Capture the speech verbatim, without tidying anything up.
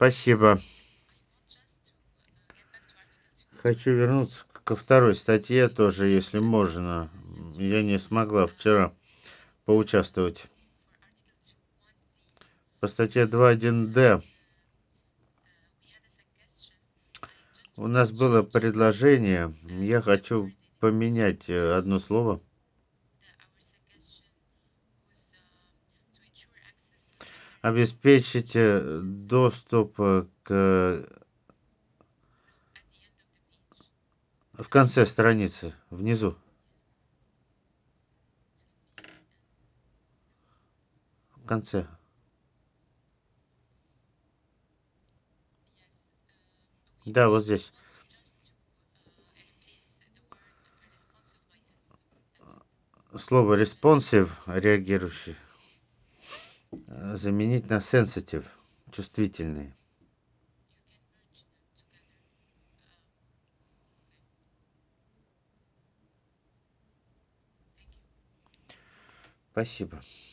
Спасибо. Хочу вернуться ко второй статье тоже, если можно. Я не смогла вчера поучаствовать. По статье два точка один дэ у нас было предложение. Я хочу поменять э, одно слово. Обеспечить э, доступ э, к в конце страницы, внизу. В конце. Да, вот здесь. Слово responsive, реагирующий, э, заменить на sensitive, чувствительный. Спасибо.